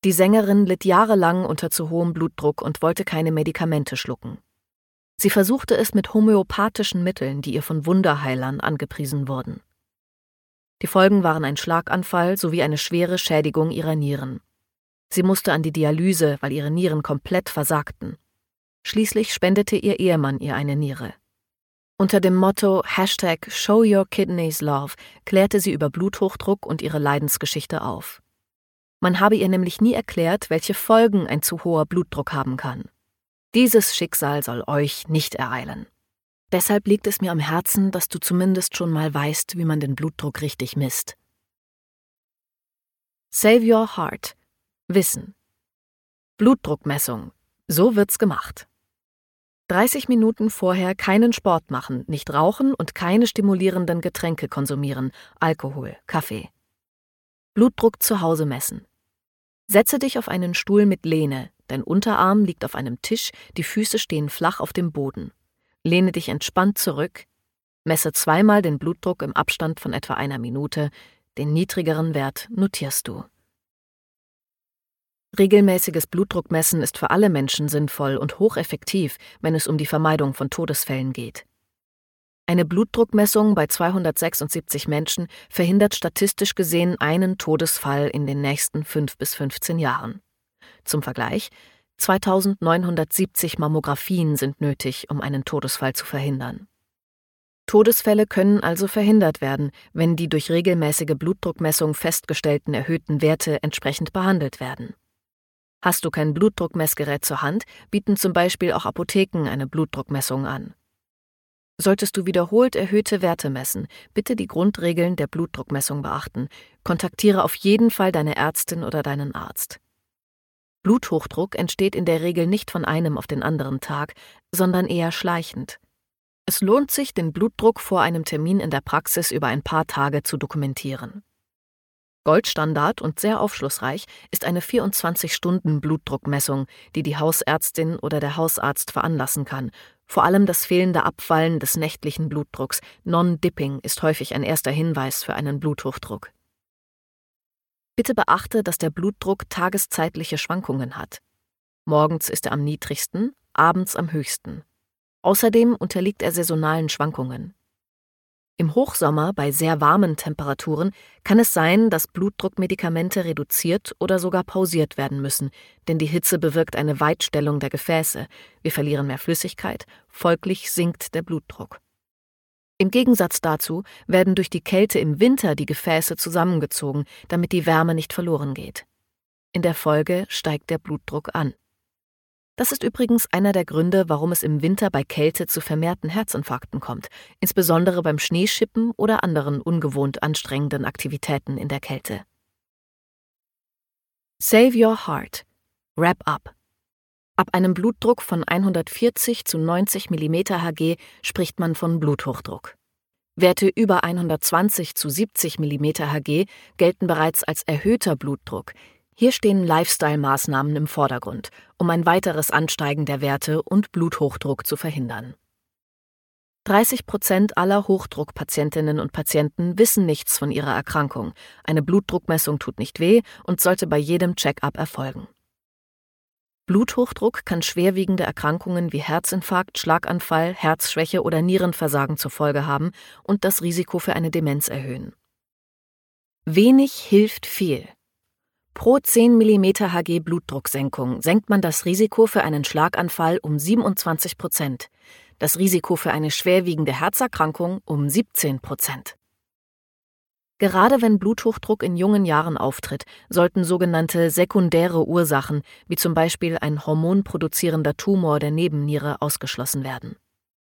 Die Sängerin litt jahrelang unter zu hohem Blutdruck und wollte keine Medikamente schlucken. Sie versuchte es mit homöopathischen Mitteln, die ihr von Wunderheilern angepriesen wurden. Die Folgen waren ein Schlaganfall sowie eine schwere Schädigung ihrer Nieren. Sie musste an die Dialyse, weil ihre Nieren komplett versagten. Schließlich spendete ihr Ehemann ihr eine Niere. Unter dem Motto #ShowYourKidneysLove klärte sie über Bluthochdruck und ihre Leidensgeschichte auf. Man habe ihr nämlich nie erklärt, welche Folgen ein zu hoher Blutdruck haben kann. Dieses Schicksal soll euch nicht ereilen. Deshalb liegt es mir am Herzen, dass du zumindest schon mal weißt, wie man den Blutdruck richtig misst. Save Your Heart. Wissen. Blutdruckmessung. So wird's gemacht. 30 Minuten vorher keinen Sport machen, nicht rauchen und keine stimulierenden Getränke konsumieren, Alkohol, Kaffee. Blutdruck zu Hause messen. Setze dich auf einen Stuhl mit Lehne, dein Unterarm liegt auf einem Tisch, die Füße stehen flach auf dem Boden. Lehne dich entspannt zurück, messe zweimal den Blutdruck im Abstand von etwa 1 Minute, den niedrigeren Wert notierst du. Regelmäßiges Blutdruckmessen ist für alle Menschen sinnvoll und hocheffektiv, wenn es um die Vermeidung von Todesfällen geht. Eine Blutdruckmessung bei 276 Menschen verhindert statistisch gesehen einen Todesfall in den nächsten 5 bis 15 Jahren. Zum Vergleich: 2970 Mammographien sind nötig, um einen Todesfall zu verhindern. Todesfälle können also verhindert werden, wenn die durch regelmäßige Blutdruckmessung festgestellten erhöhten Werte entsprechend behandelt werden. Hast du kein Blutdruckmessgerät zur Hand, bieten zum Beispiel auch Apotheken eine Blutdruckmessung an. Solltest du wiederholt erhöhte Werte messen, bitte die Grundregeln der Blutdruckmessung beachten. Kontaktiere auf jeden Fall deine Ärztin oder deinen Arzt. Bluthochdruck entsteht in der Regel nicht von einem auf den anderen Tag, sondern eher schleichend. Es lohnt sich, den Blutdruck vor einem Termin in der Praxis über ein paar Tage zu dokumentieren. Goldstandard und sehr aufschlussreich ist eine 24-Stunden-Blutdruckmessung, die die Hausärztin oder der Hausarzt veranlassen kann. Vor allem das fehlende Abfallen des nächtlichen Blutdrucks, Non-Dipping, ist häufig ein erster Hinweis für einen Bluthochdruck. Bitte beachte, dass der Blutdruck tageszeitliche Schwankungen hat. Morgens ist er am niedrigsten, abends am höchsten. Außerdem unterliegt er saisonalen Schwankungen. Im Hochsommer bei sehr warmen Temperaturen kann es sein, dass Blutdruckmedikamente reduziert oder sogar pausiert werden müssen, denn die Hitze bewirkt eine Weitstellung der Gefäße. Wir verlieren mehr Flüssigkeit, folglich sinkt der Blutdruck. Im Gegensatz dazu werden durch die Kälte im Winter die Gefäße zusammengezogen, damit die Wärme nicht verloren geht. In der Folge steigt der Blutdruck an. Das ist übrigens einer der Gründe, warum es im Winter bei Kälte zu vermehrten Herzinfarkten kommt, insbesondere beim Schneeschippen oder anderen ungewohnt anstrengenden Aktivitäten in der Kälte. Save Your Heart. Wrap up. Ab einem Blutdruck von 140 zu 90 mm Hg spricht man von Bluthochdruck. Werte über 120 zu 70 mm Hg gelten bereits als erhöhter Blutdruck. Hier stehen Lifestyle-Maßnahmen im Vordergrund, um ein weiteres Ansteigen der Werte und Bluthochdruck zu verhindern. 30% aller Hochdruckpatientinnen und Patienten wissen nichts von ihrer Erkrankung. Eine Blutdruckmessung tut nicht weh und sollte bei jedem Check-up erfolgen. Bluthochdruck kann schwerwiegende Erkrankungen wie Herzinfarkt, Schlaganfall, Herzschwäche oder Nierenversagen zur Folge haben und das Risiko für eine Demenz erhöhen. Wenig hilft viel. Pro 10 mm Hg Blutdrucksenkung senkt man das Risiko für einen Schlaganfall um 27%, das Risiko für eine schwerwiegende Herzerkrankung um 17%. Gerade wenn Bluthochdruck in jungen Jahren auftritt, sollten sogenannte sekundäre Ursachen, wie zum Beispiel ein hormonproduzierender Tumor der Nebenniere, ausgeschlossen werden.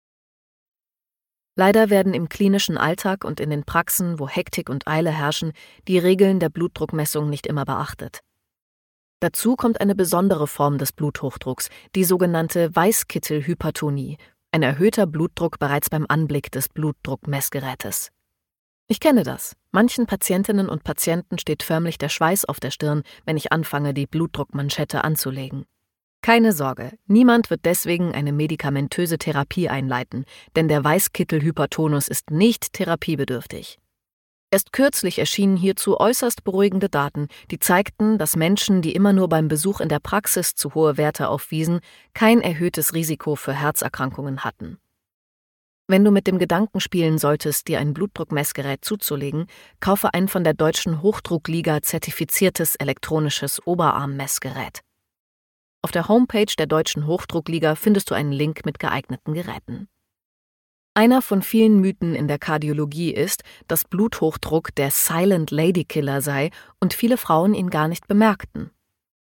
Leider werden im klinischen Alltag und in den Praxen, wo Hektik und Eile herrschen, die Regeln der Blutdruckmessung nicht immer beachtet. Dazu kommt eine besondere Form des Bluthochdrucks, die sogenannte Weißkittelhypertonie, ein erhöhter Blutdruck bereits beim Anblick des Blutdruckmessgerätes. Ich kenne das. Manchen Patientinnen und Patienten steht förmlich der Schweiß auf der Stirn, wenn ich anfange, die Blutdruckmanschette anzulegen. Keine Sorge, niemand wird deswegen eine medikamentöse Therapie einleiten, denn der Weißkittelhypertonus ist nicht therapiebedürftig. Erst kürzlich erschienen hierzu äußerst beruhigende Daten, die zeigten, dass Menschen, die immer nur beim Besuch in der Praxis zu hohe Werte aufwiesen, kein erhöhtes Risiko für Herzerkrankungen hatten. Wenn du mit dem Gedanken spielen solltest, dir ein Blutdruckmessgerät zuzulegen, kaufe ein von der Deutschen Hochdruckliga zertifiziertes elektronisches Oberarmmessgerät. Auf der Homepage der Deutschen Hochdruckliga findest du einen Link mit geeigneten Geräten. Einer von vielen Mythen in der Kardiologie ist, dass Bluthochdruck der Silent Lady Killer sei und viele Frauen ihn gar nicht bemerkten.